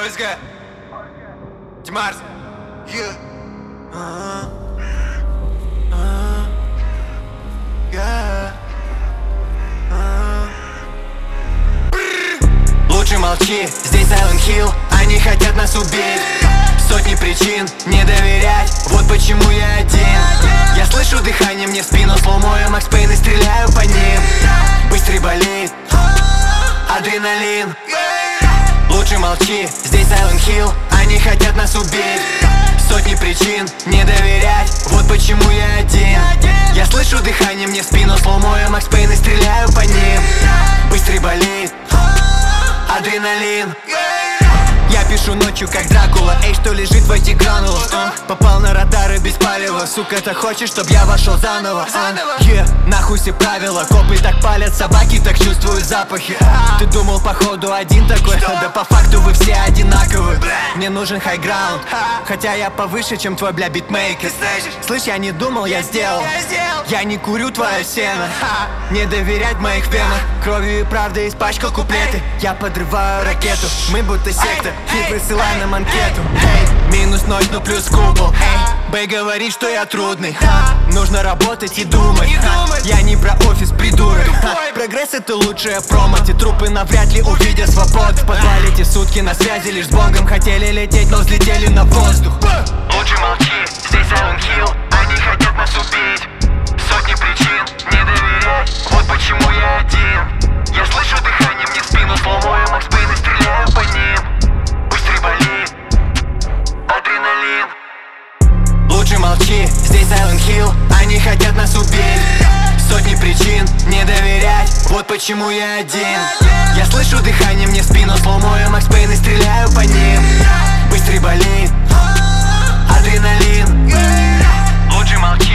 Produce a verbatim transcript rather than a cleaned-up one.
Польска. Тимарс. Yeah. Uh-huh. Uh-huh. Yeah. Uh-huh. Лучше молчи, здесь Silent Hill. Они хотят нас убить. Сотни причин не доверять, вот почему я один. Я слышу дыхание мне в спину, сломаю Макс Пейн и стреляю по ним. Быстрый болит адреналин. Лучше молчи, здесь Silent Hill. Они хотят нас убить. Сотни причин не доверять, вот почему я один. Я слышу дыхание мне в спину, сломаю Макс Пейн и стреляю по ним. Быстрый болит адреналин. Я пишу ночью, как Дракула. Эй, что лежит в этих гранулах? Попал на радары без палева. Сука, ты хочешь, чтоб я вошел заново? Yeah, нахуй все правила. Копы так палят, собаки так чувствуют запахи. Ты думал, походу, один такой? Да по факту вы все одинаковы. Мне нужен хайграунд, хотя я повыше, чем твой, бля, битмейкер. Слышь, я не думал, я сделал. Я не курю твое сено. Не доверять в моих венах. Кровью и правдой испачкал куплеты. Я подрываю ракету, мы будто секта. И присылай нам анкету. Эй, минус ноль, ну плюс кубл. Эй, Бэй говорит, что я трудный. Ха, нужно работать и думать. Ха, я не про офис, придурок. Ха, прогресс это лучшая промо. Те трупы навряд ли увидят свободу. В подвале эти сутки на связи лишь с Богом. Хотели лететь, но взлетели на воздух. Лучше молчи, здесь Silent Hill. Они хотят нас убить. Сотни причин не доверять, вот почему я один. Я слышу дыхание мне в спину, сломаю Макс Пейн и стреляю по ним. Быстрый болит адреналин. Лучше молчи, здесь Silent Hill. Они хотят нас убить. Сотни причин не доверять, вот почему я один. Я слышу дыхание мне в спину, сломаю Макс Пейн и стреляю по ним. Быстрый болит адреналин. Лучше молчи.